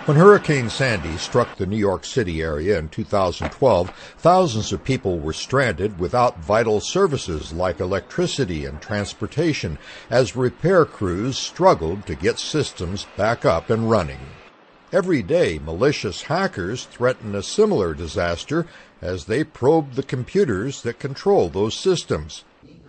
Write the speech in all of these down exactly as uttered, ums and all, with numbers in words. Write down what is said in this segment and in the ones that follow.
When Hurricane Sandy struck the New York City area in two thousand twelve, thousands of people were stranded without vital services like electricity and transportation as repair crews struggled to get systems back up and running. Every day, malicious hackers threaten a similar disaster as they probe the computers that control those systems.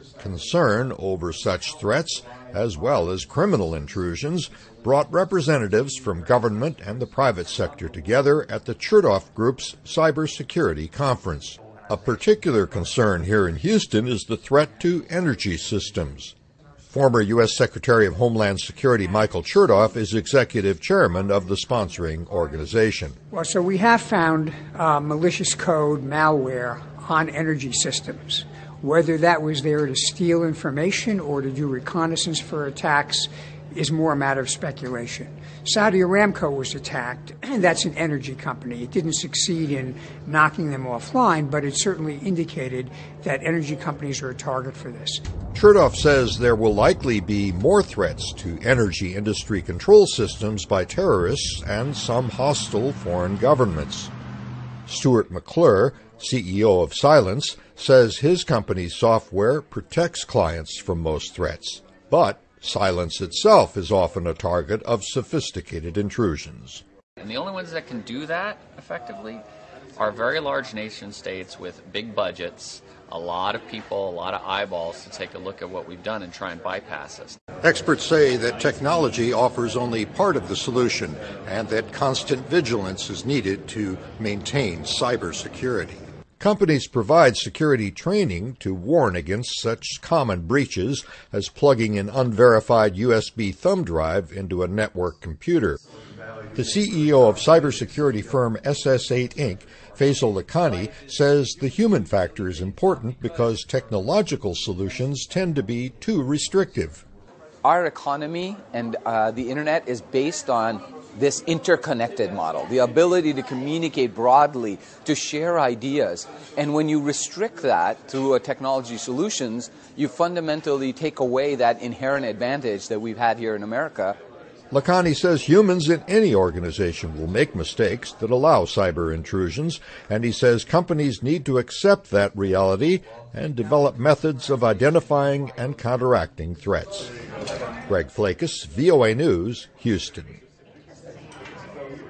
Concern over such threats, as well as criminal intrusions, brought representatives from government and the private sector together at the Chertoff Group's Cybersecurity Conference. A particular concern here in Houston is the threat to energy systems. Former U S Secretary of Homeland Security Michael Chertoff is executive chairman of the sponsoring organization. Well, so we have found uh, malicious code, malware on energy systems. Whether that was there to steal information or to do reconnaissance for attacks is more a matter of speculation. Saudi Aramco was attacked. That's an energy company. It didn't succeed in knocking them offline, but it certainly indicated that energy companies are a target for this. Chertoff says there will likely be more threats to energy industry control systems by terrorists and some hostile foreign governments. Stuart McClure, C E O of Cylance, says his company's software protects clients from most threats, but Cylance itself is often a target of sophisticated intrusions. And the only ones that can do that effectively are very large nation states with big budgets, a lot of people, a lot of eyeballs to take a look at what we've done and try and bypass us. Experts say that technology offers only part of the solution and that constant vigilance is needed to maintain cybersecurity. Companies provide security training to warn against such common breaches as plugging an unverified U S B thumb drive into a network computer. The C E O of cybersecurity firm S S eight Incorporated, Faisal Lakhani, says the human factor is important because technological solutions tend to be too restrictive. Our economy and uh, the internet is based on this interconnected model, the ability to communicate broadly, to share ideas. And when you restrict that through a technology solutions, you fundamentally take away that inherent advantage that we've had here in America. Lakhani says humans in any organization will make mistakes that allow cyber intrusions, and he says companies need to accept that reality and develop methods of identifying and counteracting threats. Greg Flakus, V O A News, Houston.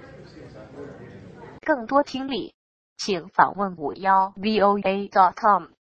更多听力，请访问五幺 V O A dot com。